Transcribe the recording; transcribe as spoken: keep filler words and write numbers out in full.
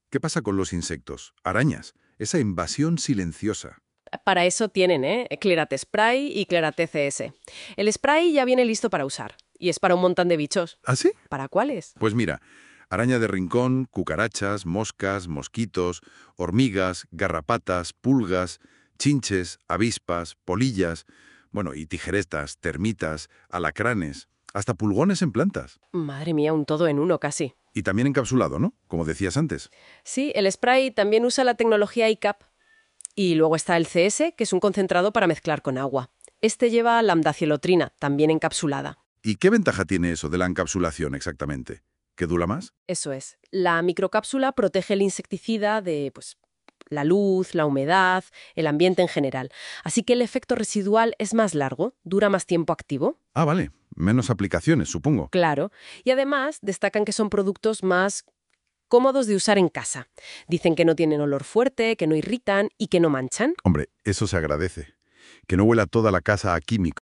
¿Qué pasa con los insectos? Arañas. Esa invasión silenciosa. Para eso tienen, ¿eh? Clerate Spray y Clerate C S. El spray ya viene listo para usar. Y es para un montón de bichos. ¿Ah, sí? ¿Para cuáles? Pues mira, araña de rincón, cucarachas, moscas, mosquitos, hormigas, garrapatas, pulgas, chinches, avispas, polillas, bueno, y tijeretas, termitas, alacranes, hasta pulgones en plantas. Madre mía, un todo en uno casi. Y también encapsulado, ¿no? Como decías antes. Sí, el spray también usa la tecnología I C A P. Y luego está el C S, que es un concentrado para mezclar con agua. Este lleva lambdacielotrina, también encapsulada. ¿Y qué ventaja tiene eso de la encapsulación exactamente? ¿Que dura más? Eso es. La microcápsula protege el insecticida de, pues, la luz, la humedad, el ambiente en general. Así que el efecto residual es más largo, dura más tiempo activo. Ah, vale. Menos aplicaciones, supongo. Claro. Y además destacan que son productos más cómodos de usar en casa. Dicen que no tienen olor fuerte, que no irritan y que no manchan. Hombre, eso se agradece. Que no huela toda la casa a químicos.